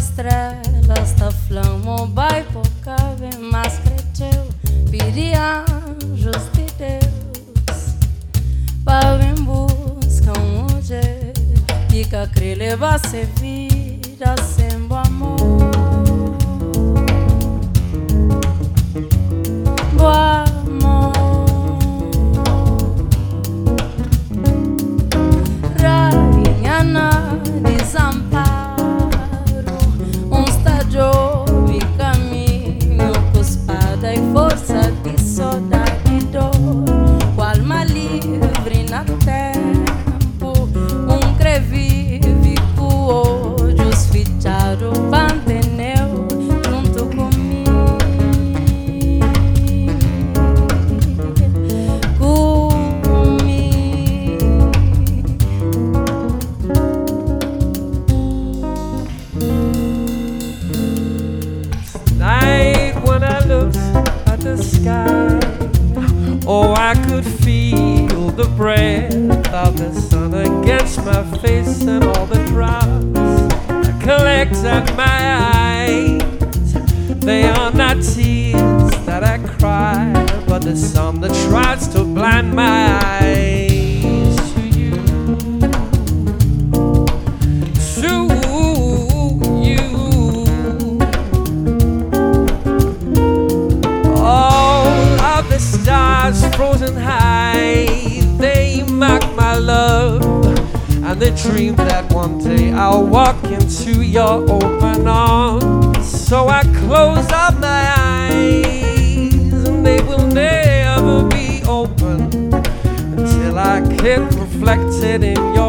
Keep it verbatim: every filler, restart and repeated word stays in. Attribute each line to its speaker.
Speaker 1: estrelas da flama, vai pouca vez mais cresceu, pedi anjos de Deus, para vir buscar um hoje, e que a crele vai ser vida sem amor. Boa amor, rainha na desamparo, um estádio de caminho com espada e força de saudade e dor, com alma livre na tempo, um crevive com olhos fechados, panteneu junto comigo.
Speaker 2: Sky. Oh, I could feel the breath of the sun against my face and all the drops I collect at my eyes. They are not tears that I cry, but the sun that tries to blind my eyes to you, to stars frozen high, they mark my love, and they dream that one day I'll walk into your open arms. So I close up my eyes, and they will never be open until I get reflected in your